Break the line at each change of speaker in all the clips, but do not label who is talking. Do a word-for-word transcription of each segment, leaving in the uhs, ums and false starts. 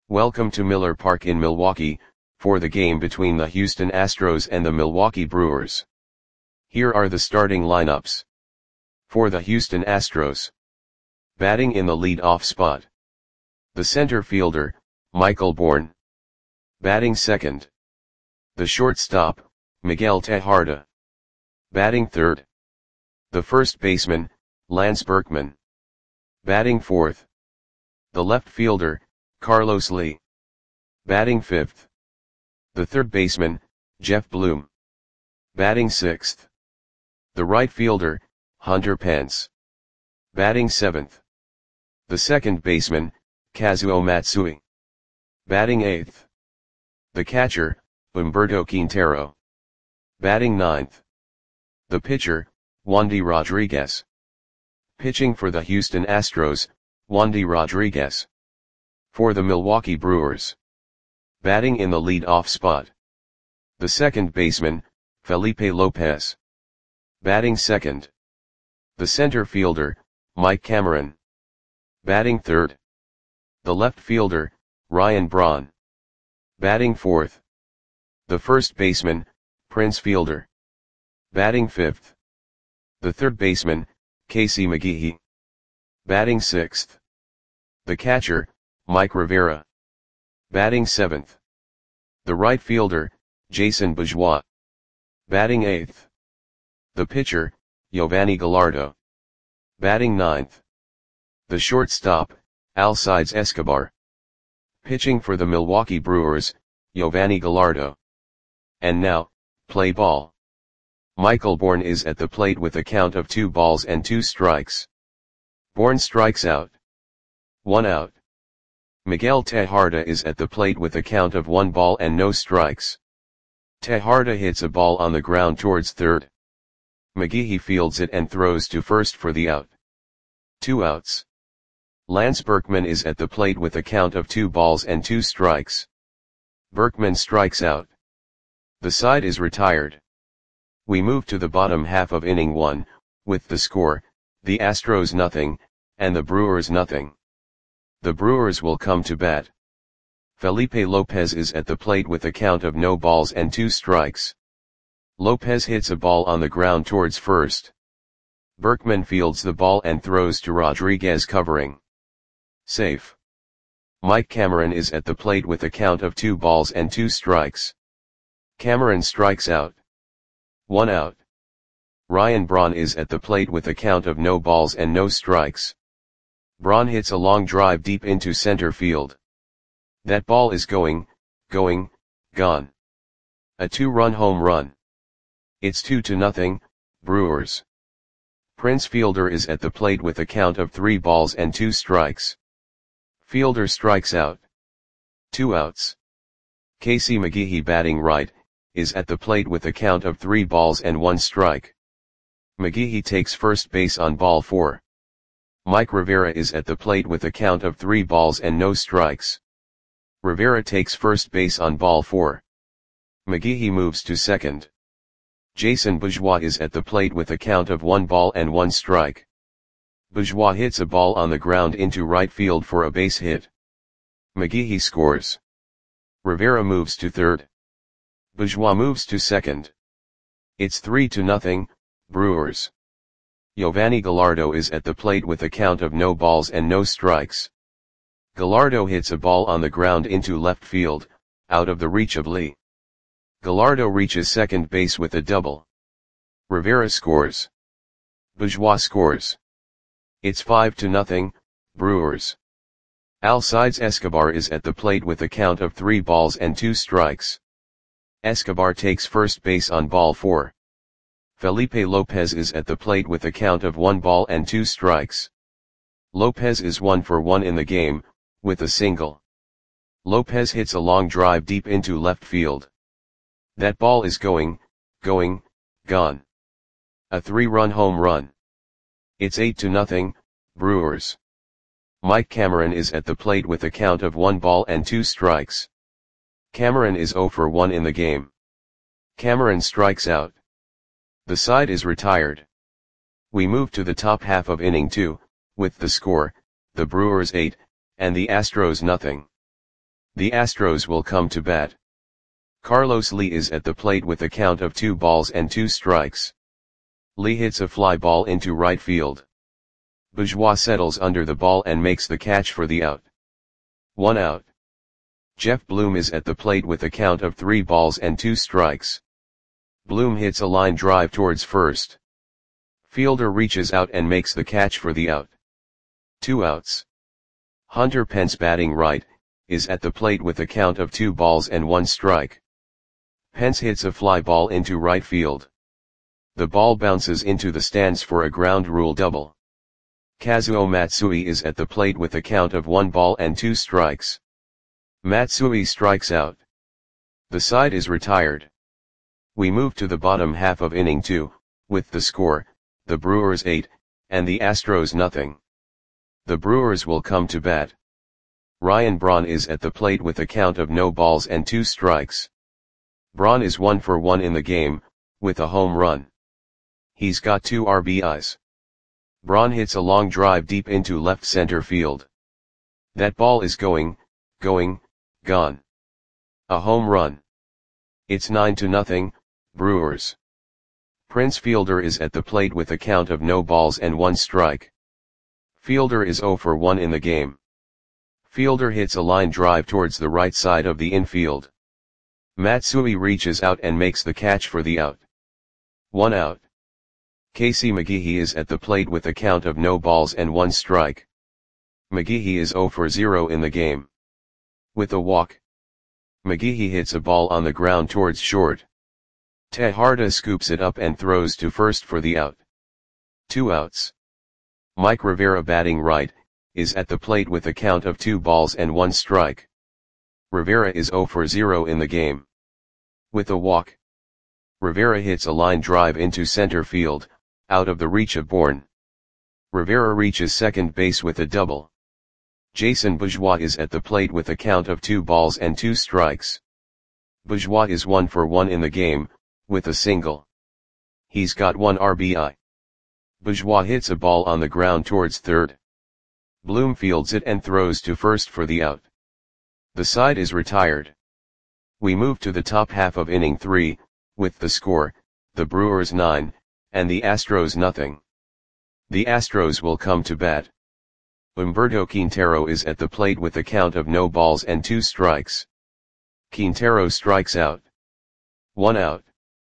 Welcome to Miller Park in Milwaukee, for the game between the Houston Astros and the Milwaukee Brewers. Here are the starting lineups. For the Houston Astros. Batting in the lead-off spot. The center fielder, Michael Bourn. Batting second. The shortstop, Miguel Tejada. Batting third. The first baseman, Lance Berkman. Batting fourth. The left fielder, Carlos Lee. Batting fifth. The third baseman, Jeff Bloom. Batting sixth. The right fielder, Hunter Pence. Batting seventh. The second baseman, Kazuo Matsui. Batting eighth. The catcher, Humberto Quintero. Batting ninth. The pitcher, Wandy Rodriguez. Pitching for the Houston Astros, Wandy Rodriguez. For the Milwaukee Brewers. Batting in the lead-off spot. The second baseman, Felipe Lopez. Batting second. The center fielder, Mike Cameron. Batting third. The left fielder, Ryan Braun. Batting fourth. The first baseman, Prince Fielder. Batting fifth. The third baseman, Casey McGehee. Batting sixth. The catcher, Mike Rivera. Batting seventh. The right fielder, Jason Bourgeois. Batting eighth. The pitcher, Yovani Gallardo. Batting ninth. The shortstop, Alcides Escobar. Pitching for the Milwaukee Brewers, Yovani Gallardo. And now, play ball. Michael Bourn is at the plate with a count of two balls and two strikes. Bourn strikes out. One out. Miguel Tejada is at the plate with a count of one ball and no strikes. Tejada hits a ball on the ground towards third. McGehee fields it and throws to first for the out. Two outs. Lance Berkman is at the plate with a count of two balls and two strikes. Berkman strikes out. The side is retired. We move to the bottom half of inning one, with the score, the Astros nothing, and the Brewers nothing. The Brewers will come to bat. Felipe Lopez is at the plate with a count of no balls and two strikes. Lopez hits a ball on the ground towards first. Berkman fields the ball and throws to Rodriguez covering. Safe. Mike Cameron is at the plate with a count of two balls and two strikes. Cameron strikes out. One out. Ryan Braun is at the plate with a count of no balls and no strikes. Braun hits a long drive deep into center field. That ball is going, going, gone. A two-run home run. It's two to nothing, Brewers. Prince Fielder is at the plate with a count of three balls and two strikes. Fielder strikes out. Two outs. Casey McGehee batting right, is at the plate with a count of three balls and one strike. McGehee takes first base on ball four. Mike Rivera is at the plate with a count of three balls and no strikes. Rivera takes first base on ball four. McGehee moves to second. Jason Bourgeois is at the plate with a count of one ball and one strike. Bourgeois hits a ball on the ground into right field for a base hit. McGehee scores. Rivera moves to third. Bourgeois moves to second. It's three to nothing, Brewers. Yovani Gallardo is at the plate with a count of no balls and no strikes. Gallardo hits a ball on the ground into left field, out of the reach of Lee. Gallardo reaches second base with a double. Rivera scores. Bourgeois scores. It's five to nothing, Brewers. Alcides Escobar is at the plate with a count of three balls and two strikes. Escobar takes first base on ball four. Felipe Lopez is at the plate with a count of one ball and two strikes. Lopez is one for one in the game, with a single. Lopez hits a long drive deep into left field. That ball is going, going, gone. A three-run home run. It's eight to nothing, Brewers. Mike Cameron is at the plate with a count of one ball and two strikes. Cameron is zero for one in the game. Cameron strikes out. The side is retired. We move to the top half of inning two, with the score, the Brewers eight, and the Astros nothing. The Astros will come to bat. Carlos Lee is at the plate with a count of two balls and two strikes. Lee hits a fly ball into right field. Bourgeois settles under the ball and makes the catch for the out. One out. Jeff Bloom is at the plate with a count of three balls and two strikes. Bloom hits a line drive towards first. Fielder reaches out and makes the catch for the out. Two outs. Hunter Pence, batting right, is at the plate with a count of two balls and one strike. Pence hits a fly ball into right field. The ball bounces into the stands for a ground rule double. Kazuo Matsui is at the plate with a count of one ball and two strikes. Matsui strikes out. The side is retired. We move to the bottom half of inning two, with the score, the Brewers eight, and the Astros nothing. The Brewers will come to bat. Ryan Braun is at the plate with a count of no balls and two strikes. Braun is one for one in the game, with a home run. He's got two R B Is. Braun hits a long drive deep into left center field. That ball is going, going, gone. A home run. It's nine to nothing, Brewers. Prince Fielder is at the plate with a count of no balls and one strike. Fielder is zero for one in the game. Fielder hits a line drive towards the right side of the infield. Matsui reaches out and makes the catch for the out. One out. Casey McGehee is at the plate with a count of no balls and one strike. McGehee is zero for zero in the game. With a walk. McGehee hits a ball on the ground towards short. Tejada scoops it up and throws to first for the out. Two outs. Mike Rivera, batting right, is at the plate with a count of two balls and one strike. Rivera is zero for zero in the game. With a walk. Rivera hits a line drive into center field, out of the reach of Bourne. Rivera reaches second base with a double. Jason Bourgeois is at the plate with a count of two balls and two strikes. Bourgeois is one for one in the game, with a single. He's got one R B I. Bourgeois hits a ball on the ground towards third. Bloom fields it and throws to first for the out. The side is retired. We move to the top half of inning three, with the score, the Brewers nine, and the Astros nothing. The Astros will come to bat. Humberto Quintero is at the plate with a count of no balls and two strikes. Quintero strikes out. One out.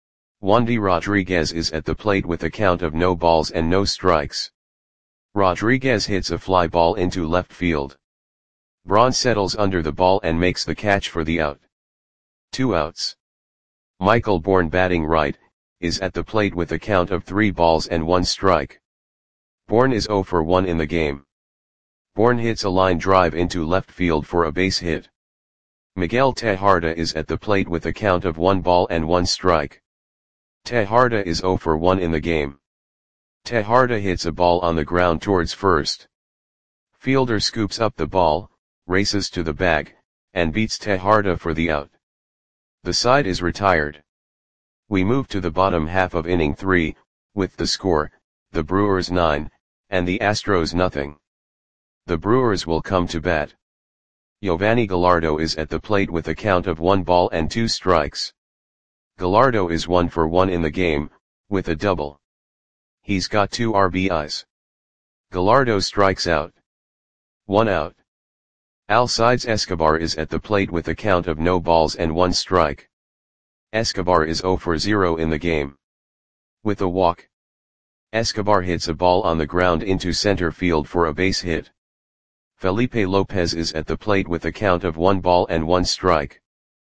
Wandy Rodriguez is at the plate with a count of no balls and no strikes. Rodriguez hits a fly ball into left field. Braun settles under the ball and makes the catch for the out. Two outs. Michael Bourne, batting right, is at the plate with a count of three balls and one strike. Bourne is zero for one in the game. Bourne hits a line drive into left field for a base hit. Miguel Tejada is at the plate with a count of one ball and one strike. Tejada is zero for one in the game. Tejada hits a ball on the ground towards first. Fielder scoops up the ball, races to the bag, and beats Tejada for the out. The side is retired. We move to the bottom half of inning three, with the score, the Brewers nine, and the Astros nothing. The Brewers will come to bat. Giovanni Gallardo is at the plate with a count of one ball and two strikes. Gallardo is one for one in the game, with a double. He's got two R B Is. Gallardo strikes out. One out. Alcides Escobar is at the plate with a count of no balls and one strike. Escobar is zero for zero in the game. With a walk. Escobar hits a ball on the ground into center field for a base hit. Felipe Lopez is at the plate with a count of one ball and one strike.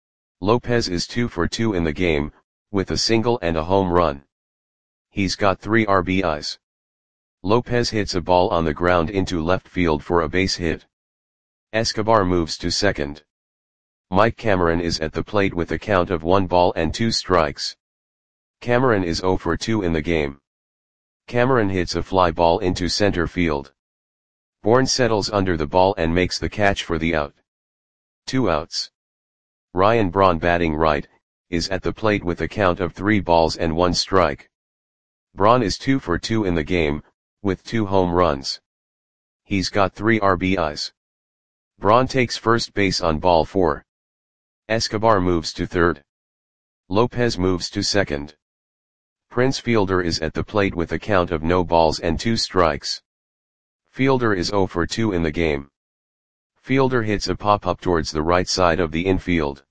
Lopez is two for two in the game, with a single and a home run. He's got three R B Is. Lopez hits a ball on the ground into left field for a base hit. Escobar moves to second. Mike Cameron is at the plate with a count of one ball and two strikes. Cameron is zero for two in the game. Cameron hits a fly ball into center field. Bourne settles under the ball and makes the catch for the out. Two outs. Ryan Braun, batting right, is at the plate with a count of three balls and one strike. Braun is two for two in the game, with two home runs. He's got three R B Is. Braun takes first base on ball four. Escobar moves to third. Lopez moves to second. Prince Fielder is at the plate with a count of no balls and two strikes. Fielder is zero for two in the game. Fielder hits a pop-up towards the right side of the infield.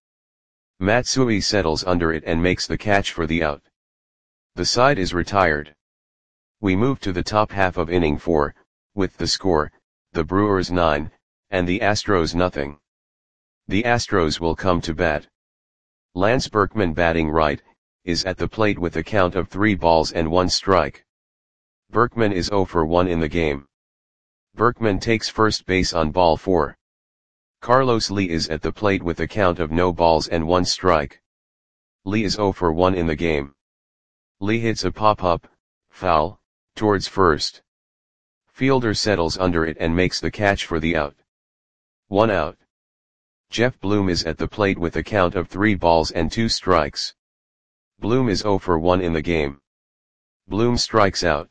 Matsui settles under it and makes the catch for the out. The side is retired. We move to the top half of inning four, with the score, the Brewers nine, and the Astros nothing. The Astros will come to bat. Lance Berkman, batting right, is at the plate with a count of three balls and one strike. Berkman is zero for one in the game. Berkman takes first base on ball four. Carlos Lee is at the plate with a count of no balls and one strike. Lee is zero for one in the game. Lee hits a pop-up, foul, towards first. Fielder settles under it and makes the catch for the out. One out. Jeff Bloom is at the plate with a count of three balls and two strikes. Bloom is zero for one in the game. Bloom strikes out.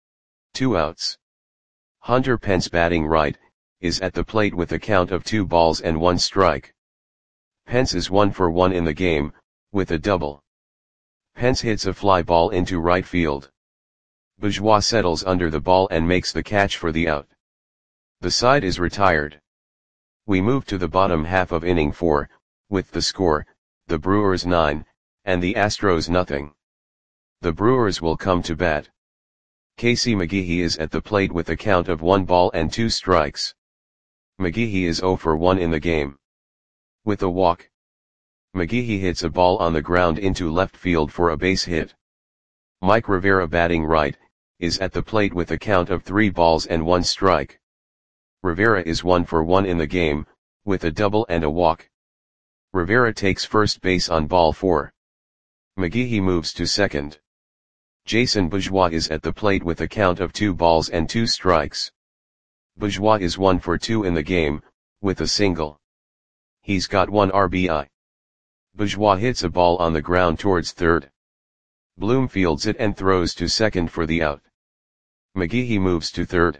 Two outs. Hunter Pence, batting right, is at the plate with a count of two balls and one strike. Pence is one for one in the game, with a double. Pence hits a fly ball into right field. Bourgeois settles under the ball and makes the catch for the out. The side is retired. We move to the bottom half of inning four, with the score, the Brewers nine, and the Astros nothing. The Brewers will come to bat. Casey McGehee is at the plate with a count of one ball and two strikes. McGehee is zero for one in the game. With a walk. McGehee hits a ball on the ground into left field for a base hit. Mike Rivera, batting right, is at the plate with a count of three balls and one strike. Rivera is one for one in the game, with a double and a walk. Rivera takes first base on ball four. McGehee moves to second. Jason Bourgeois is at the plate with a count of two balls and two strikes. Bourgeois is one for two in the game, with a single. He's got one R B I. Bourgeois hits a ball on the ground towards third. Bloom fields it and throws to second for the out. McGehee moves to third.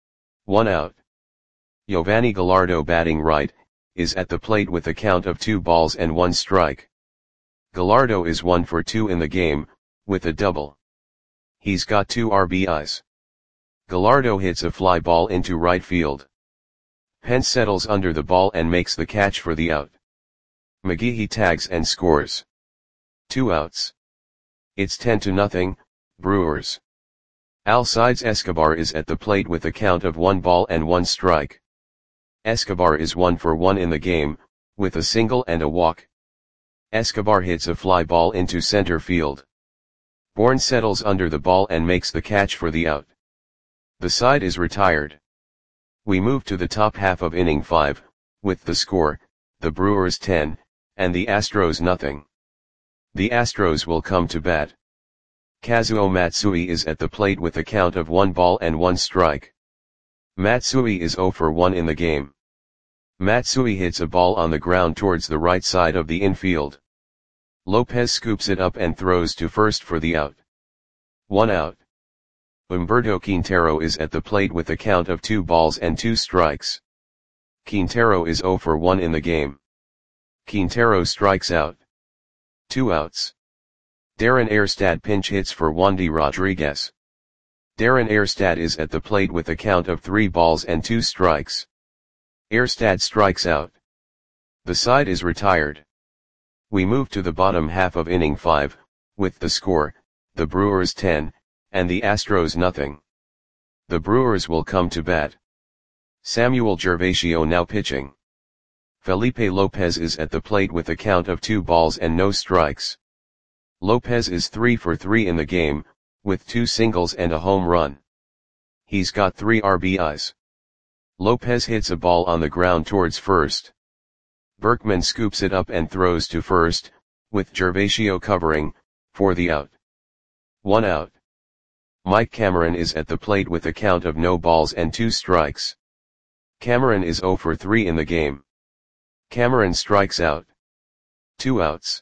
One out. Giovanni Gallardo, batting right, is at the plate with a count of two balls and one strike. Gallardo is one for two in the game, with a double. He's got two R B Is. Gallardo hits a fly ball into right field. Pence settles under the ball and makes the catch for the out. McGehee tags and scores. Two outs. It's ten to nothing, Brewers. Alcides Escobar is at the plate with a count of one ball and one strike. Escobar is one for one in the game, with a single and a walk. Escobar hits a fly ball into center field. Bourne settles under the ball and makes the catch for the out. The side is retired. We move to the top half of inning five, with the score, the Brewers ten, and the Astros nothing. The Astros will come to bat. Kazuo Matsui is at the plate with a count of one ball and one strike. Matsui is zero for one in the game. Matsui hits a ball on the ground towards the right side of the infield. Lopez scoops it up and throws to first for the out. One out. Humberto Quintero is at the plate with a count of two balls and two strikes. Quintero is zero for one in the game. Quintero strikes out. Two outs. Darren Erstad pinch hits for Wandy Rodriguez. Darren Erstad is at the plate with a count of three balls and two strikes. Erstad strikes out. The side is retired. We move to the bottom half of inning five, with the score, the Brewers ten, and the Astros nothing. The Brewers will come to bat. Samuel Gervasio now pitching. Felipe Lopez is at the plate with a count of two balls and no strikes. Lopez is three for three in the game, with two singles and a home run. He's got three R B Is. Lopez hits a ball on the ground towards first. Berkman scoops it up and throws to first, with Gervasio covering, for the out. One out. Mike Cameron is at the plate with a count of no balls and two strikes. Cameron is zero for three in the game. Cameron strikes out. Two outs.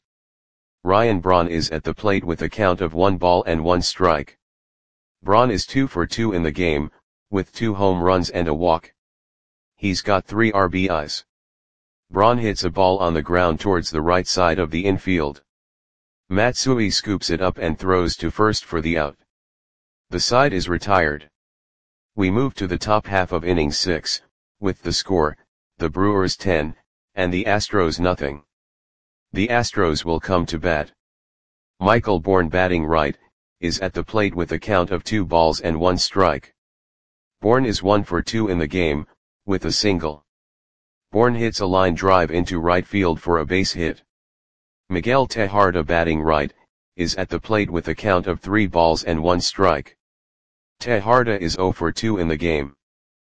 Ryan Braun is at the plate with a count of one ball and one strike. Braun is two for two in the game, with two home runs and a walk. He's got three R B Is. Braun hits a ball on the ground towards the right side of the infield. Matsui scoops it up and throws to first for the out. The side is retired. We move to the top half of inning six, with the score, the Brewers ten, and the Astros nothing. The Astros will come to bat. Michael Bourn, batting right, is at the plate with a count of two balls and one strike. Bourn is one for two in the game, with a single. Bourn hits a line drive into right field for a base hit. Miguel Tejada, batting right, is at the plate with a count of three balls and one strike. Tejada is zero for two in the game.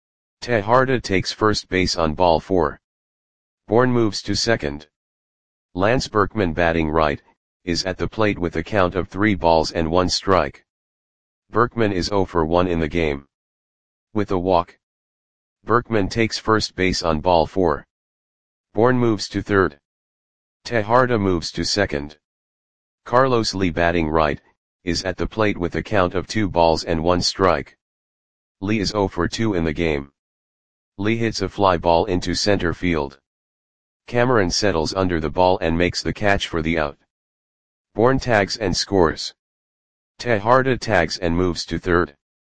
Tejada takes first base on ball four. Bourn moves to second. Lance Berkman, batting right, is at the plate with a count of three balls and one strike. Berkman is zero for one in the game. With a walk, Berkman takes first base on ball four. Bourn moves to third. Tejada moves to second. Carlos Lee, batting right, is at the plate with a count of two balls and one strike. Lee is zero for two in the game. Lee hits a fly ball into center field. Cameron settles under the ball and makes the catch for the out. Bourn tags and scores. Tejada tags and moves to third.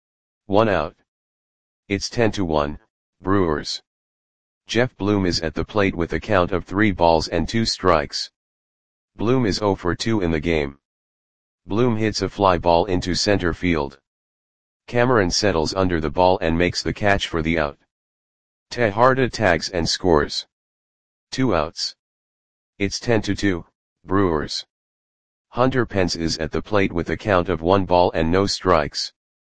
One out. It's ten to one, Brewers. Jeff Bloom is at the plate with a count of three balls and two strikes. Bloom is zero for two in the game. Bloom hits a fly ball into center field. Cameron settles under the ball and makes the catch for the out. Tejada tags and scores. Two outs. It's ten to two, Brewers. Hunter Pence is at the plate with a count of one ball and no strikes.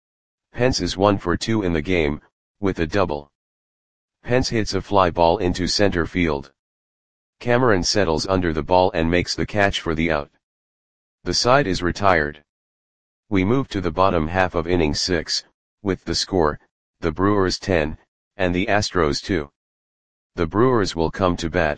Pence is one for two in the game, with a double. Pence hits a fly ball into center field. Cameron settles under the ball and makes the catch for the out. The side is retired. We move to the bottom half of inning six, with the score, the Brewers ten, and the Astros two. The Brewers will come to bat.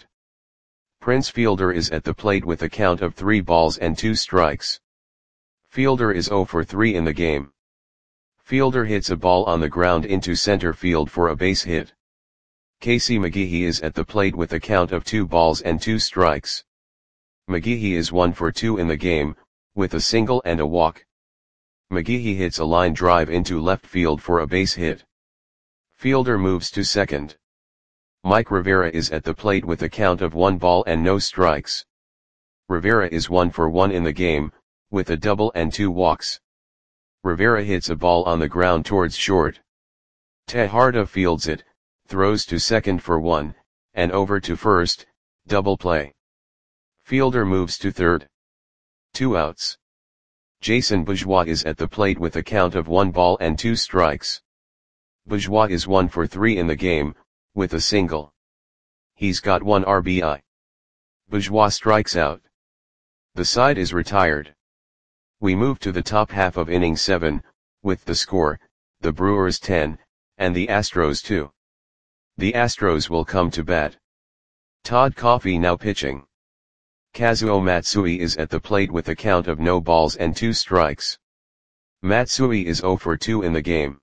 Prince Fielder is at the plate with a count of three balls and two strikes. Fielder is zero for three in the game. Fielder hits a ball on the ground into center field for a base hit. Casey McGehee is at the plate with a count of two balls and two strikes. McGehee is one for two in the game, with a single and a walk. McGehee hits a line drive into left field for a base hit. Fielder moves to second. Mike Rivera is at the plate with a count of one ball and no strikes. Rivera is one for one in the game, with a double and two walks. Rivera hits a ball on the ground towards short. Tejada fields it, throws to second for one, and over to first, double play. Fielder moves to third. Two outs. Jason Bourgeois is at the plate with a count of one ball and two strikes. Bourgeois is one for three in the game, with a single. He's got one R B I. Bourgeois strikes out. The side is retired. We move to the top half of inning seven, with the score, the Brewers ten, and the Astros two. The Astros will come to bat. Todd Coffey now pitching. Kazuo Matsui is at the plate with a count of no balls and two strikes. Matsui is zero for two in the game.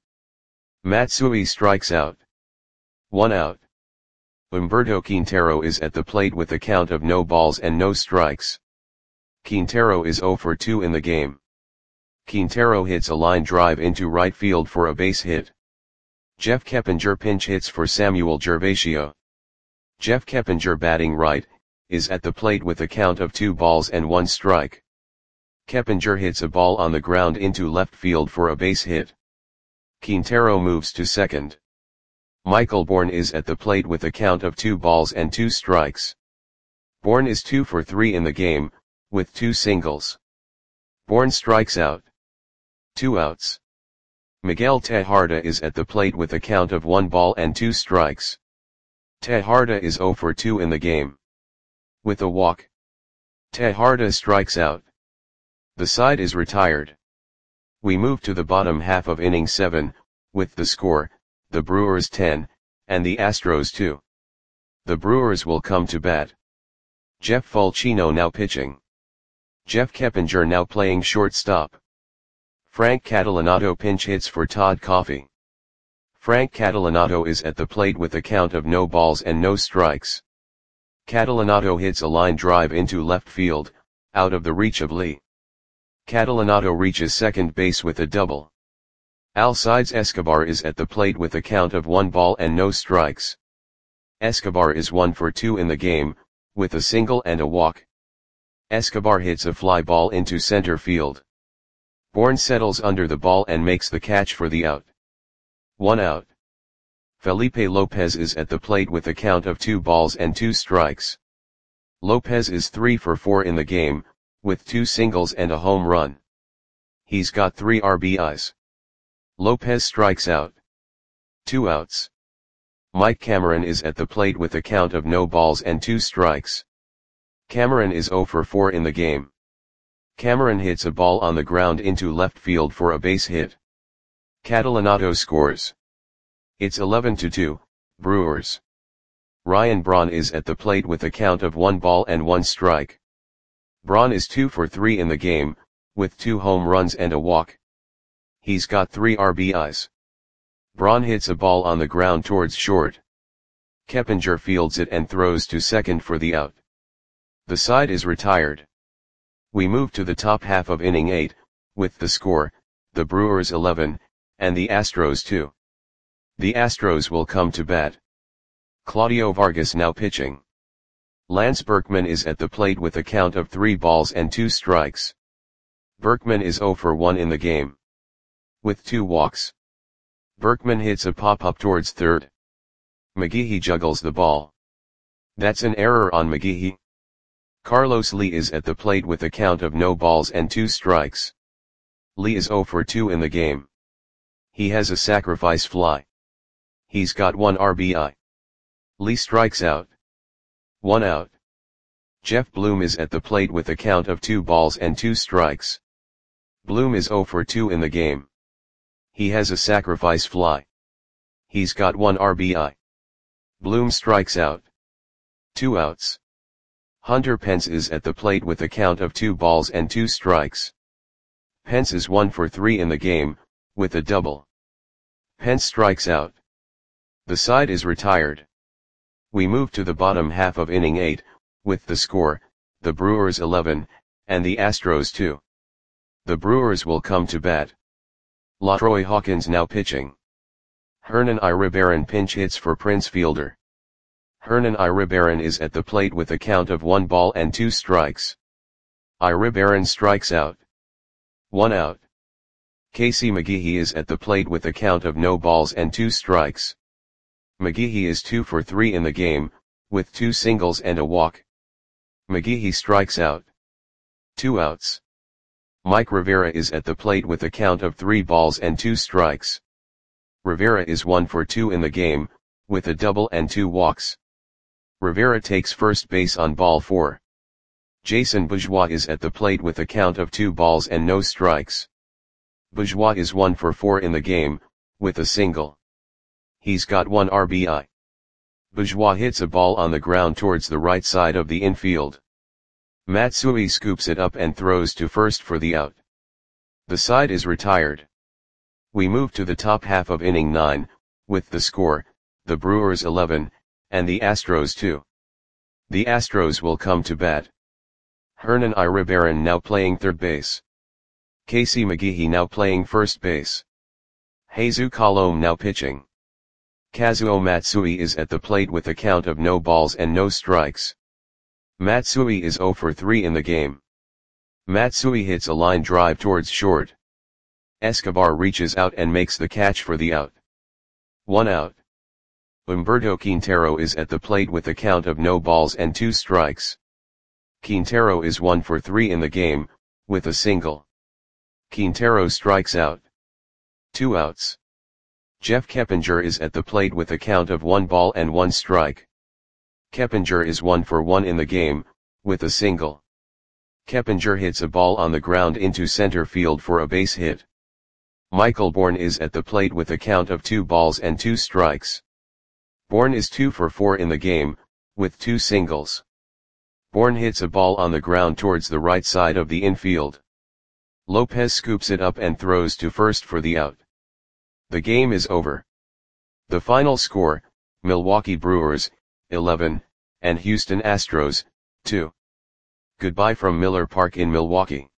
Matsui strikes out. One out. Humberto Quintero is at the plate with a count of no balls and no strikes. Quintero is zero for two in the game. Quintero hits a line drive into right field for a base hit. Jeff Keppinger pinch hits for Samuel Gervasio. Jeff Keppinger, batting right, is at the plate with a count of two balls and one strike. Keppinger hits a ball on the ground into left field for a base hit. Quintero moves to second. Michael Bourn is at the plate with a count of two balls and two strikes. Bourn is two for three in the game, with two singles. Bourn strikes out. Two outs. Miguel Tejada is at the plate with a count of one ball and two strikes. Tejada is zero for two in the game. With a walk, Tejada strikes out. The side is retired. We move to the bottom half of inning seven, with the score, the Brewers ten, and the Astros two. The Brewers will come to bat. Jeff Fulcino now pitching. Jeff Keppinger now playing shortstop. Frank Catalanato pinch hits for Todd Coffey. Frank Catalanato is at the plate with a count of no balls and no strikes. Catalanato hits a line drive into left field, out of the reach of Lee. Catalanato reaches second base with a double. Alcides Escobar is at the plate with a count of one ball and no strikes. Escobar is one for two in the game, with a single and a walk. Escobar hits a fly ball into center field. Bourne settles under the ball and makes the catch for the out. One out. Felipe Lopez is at the plate with a count of two balls and two strikes. Lopez is three for four in the game, with two singles and a home run. He's got three R B Is. Lopez strikes out. Two outs. Mike Cameron is at the plate with a count of no balls and two strikes. Cameron is zero for four in the game. Cameron hits a ball on the ground into left field for a base hit. Catalanato scores. It's eleven to two, Brewers. Ryan Braun is at the plate with a count of one ball and one strike. Braun is two for three in the game, with two home runs and a walk. He's got three R B Is. Braun hits a ball on the ground towards short. Keppinger fields it and throws to second for the out. The side is retired. We move to the top half of inning eight, with the score, the Brewers eleven, and the Astros two. The Astros will come to bat. Claudio Vargas now pitching. Lance Berkman is at the plate with a count of three balls and two strikes. Berkman is zero for one in the game, with two walks. Berkman hits a pop-up towards third. McGehee juggles the ball. That's an error on McGehee. Carlos Lee is at the plate with a count of no balls and two strikes. Lee is zero for two in the game. He has a sacrifice fly. He's got one R B I. Lee strikes out. One out. Jeff Bloom is at the plate with a count of two balls and two strikes. Bloom is zero for two in the game. He has a sacrifice fly. He's got one R B I. Bloom strikes out. Two outs. Hunter Pence is at the plate with a count of two balls and two strikes. Pence is one for three in the game, with a double. Pence strikes out. The side is retired. We move to the bottom half of inning eight, with the score, the Brewers eleven, and the Astros two. The Brewers will come to bat. LaTroy Hawkins now pitching. Hernan Iribarren pinch hits for Prince Fielder. Hernan Iribarren is at the plate with a count of one ball and two strikes. Iribarren strikes out. One out. Casey McGehee is at the plate with a count of no balls and two strikes. McGehee is two for three in the game, with two singles and a walk. McGehee strikes out. Two outs. Mike Rivera is at the plate with a count of three balls and two strikes. Rivera is one for two in the game, with a double and two walks. Rivera takes first base on ball four. Jason Bourgeois is at the plate with a count of two balls and no strikes. Bourgeois is one for four in the game, with a single. He's got one R B I. Bourgeois hits a ball on the ground towards the right side of the infield. Matsui scoops it up and throws to first for the out. The side is retired. We move to the top half of inning nine, with the score, the Brewers eleven, and the Astros two. The Astros will come to bat. Hernan Iribarren now playing third base. Casey McGehee now playing first base. Jesus Colome now pitching. Kazuo Matsui is at the plate with a count of no balls and no strikes. Matsui is zero for three in the game. Matsui hits a line drive towards short. Escobar reaches out and makes the catch for the out. One out. Humberto Quintero is at the plate with a count of no balls and two strikes. Quintero is one for three in the game, with a single. Quintero strikes out. Two outs. Jeff Keppinger is at the plate with a count of one ball and one strike. Keppinger is one for one in the game, with a single. Keppinger hits a ball on the ground into center field for a base hit. Michael Bourne is at the plate with a count of two balls and two strikes. Bourne is two for four in the game, with two singles. Bourne hits a ball on the ground towards the right side of the infield. Lopez scoops it up and throws to first for the out. The game is over. The final score, Milwaukee Brewers, eleven, and Houston Astros, two. Goodbye from Miller Park in Milwaukee.